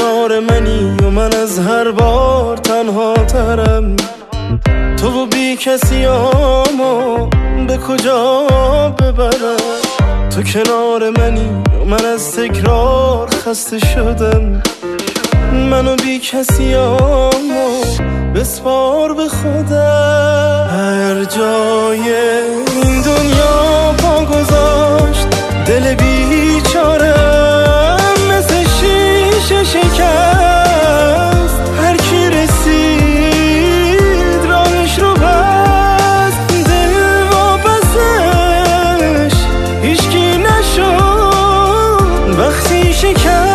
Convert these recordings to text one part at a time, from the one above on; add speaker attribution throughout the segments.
Speaker 1: کنار منی و من از هر بار تنها ترم. تو و بی کسیامو به کجا ببرم؟ تو کنار منی و من از تکرار خسته شدم. منو بی کسیامو بسپار به خودم. هر جای این دنیا پا گذاشت دل بیچارم مثل شیشه شکست. هر کی رسید راهش رو بست، دل واپسش هیچکی نشد وقتی شکست.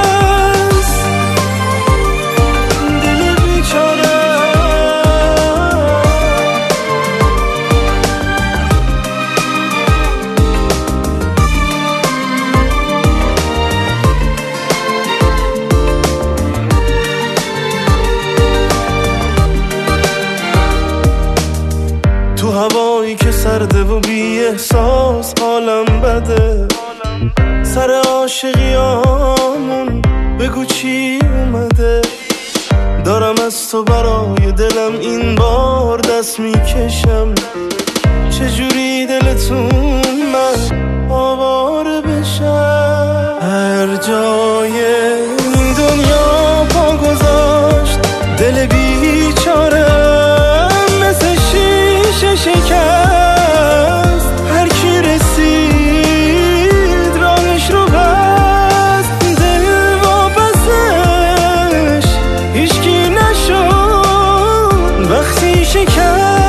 Speaker 1: تو هوایی که سرده و بی احساس حالم بده. سر عاشقیامون بگو چی اومده؟ دارم از تو برای دلم این بار دست میکشم. چجوری دلتون من آواره بشم؟ هر جای این دنیا پا گذاشت دل بیچارم مثل شیشه شکست. هر کی رسید راهش رو بست، دل واپسش هیچکی نشد وقتی شکست.